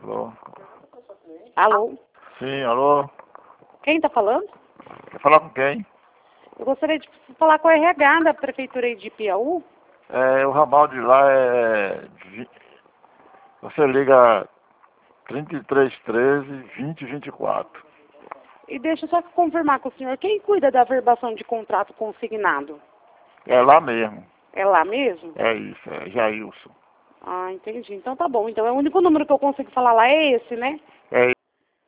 Alô? Alô? Sim, alô? Quem está falando? Quer falar com quem? Eu gostaria de falar com a RH da Prefeitura aí de Piauí. O ramal de lá Você liga 3313-2024. E deixa eu só confirmar com o senhor, quem cuida da averbação de contrato consignado? É lá mesmo. É lá mesmo? É isso, é Jailson. Ah, entendi. Então tá bom. Então é o único número que eu consigo falar lá é esse, né? É